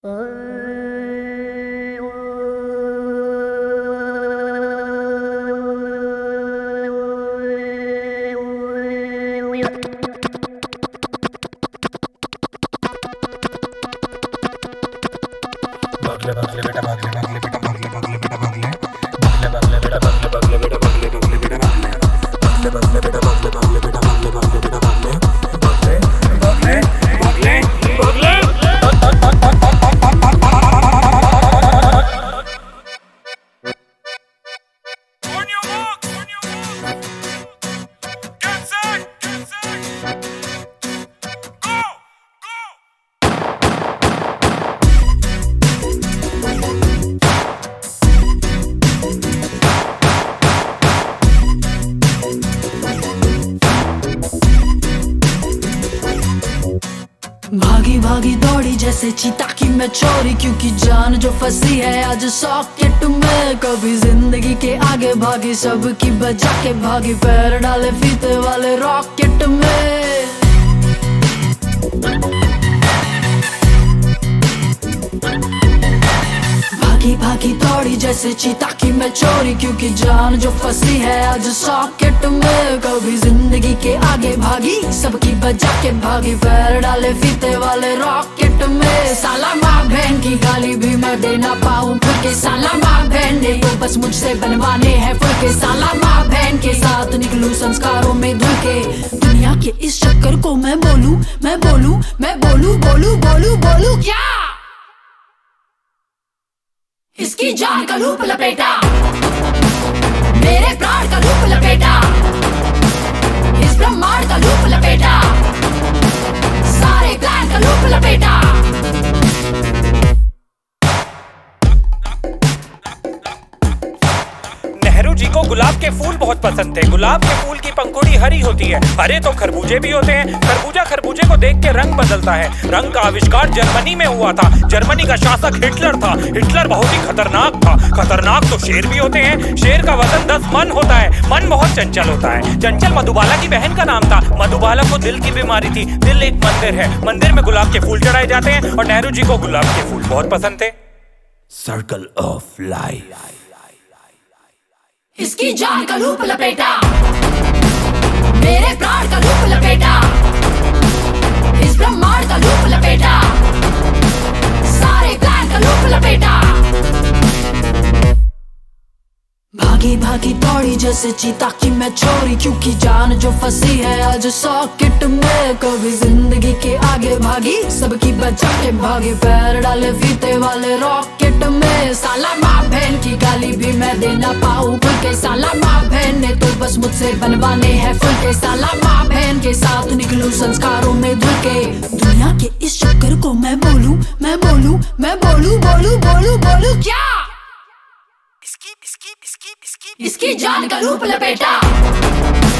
भागले भागले बेटा भागले भागले बेटा भागले भागले बेटा भागले भागले भागले बेटा भागले भागले बेटा भागले भागले बेटा भागले भागले भागले बेटा भागले भागले बेटा भागले भागले बेटा भागले भागले भागले भागले भागले On your mark, get set, go, भागी भागी दौड़ी जैसे चीता की मैं चोरी, क्योंकि जान जो फंसी है आज सॉकेट में। कभी जिंदगी के आगे भागी, सबकी बचा के भागी, पैर डाले फीते वाले रॉकेट में। भागी भागी दौड़ी जैसे चीता की मैं चोरी, क्योंकि जान जो फंसी है आज सॉकेट में। कभी जिंदगी के आगे भागी, सबकी बचा के भागी, पैर डाले फीते वाले रॉकेट में। साला माँ बहन की गाली भी मैं दे ना पाऊं खुल के, साला माँ बहन ने तो बस मुझसे बनवाने हैं फुलके। साला माँ बहन के साथ निकलूं संस्कारों में धुल के, दुनिया के इस चक्कर को मैं बोलूं, मैं बोलूं, मैं बोलूं, बोलूं, बोलूं, बोलूं क्या? इसकी जान का लूप लपेटा, मेरे प्राण का लूप लपेटा, इस ब्रह्मांड का लूप लपेटा, सारे प्लान का लूप लपेटा। नेहरू जी को गुलाब के फूल बहुत पसंद थे। गुलाब के फूल की पंखुड़ी हरी होती है, हरे तो खरबूजे भी होते हैं। खरबूजा खरबूजे को देख के रंग बदलता है। रंग का आविष्कार जर्मनी में हुआ था। जर्मनी का शासक हिटलर था। हिटलर बहुत ही खतरनाक था। खतरनाक तो शेर भी होते हैं। शेर का वजन 10 मन होता है। मन बहुत चंचल होता है। चंचल मधुबाला की बहन का नाम था। मधुबाला को दिल की बीमारी थी। दिल एक मंदिर है, मंदिर में गुलाब के फूल चढ़ाए जाते हैं और नेहरू जी को गुलाब के फूल बहुत पसंद थे। Circle of life. इसकी जान का लूप लपेटा, मेरे प्राण का लूप लपेटा, इस ब्रह्मांड का लूप लपेटा, सारे प्लान का लूप लपेटा। भागी भागी दौड़ी जैसे चीता की मैं चोरी, क्योंकि जान जो फंसी है आज सॉकेट में। कभी जिंदगी के आगे भागी, सबकी बचा के भागी, पैर डाले फीते वाले रॉकेट में। साला माँ बहन की गाली भी मैं दे ना पाऊं खुल के, साला माँ बहन ने तो बस मुझसे बनवाने हैं फुलके। साला माँ बहन के साथ निकलूं संस्कारों में धुल के, दुनिया के इस चक्कर को मैं बोलूं, मैं बोलूं, मैं बोलूं, बोलूं, बोलूं, बोलूं क्या? इसकी जान का लूप लपेटा।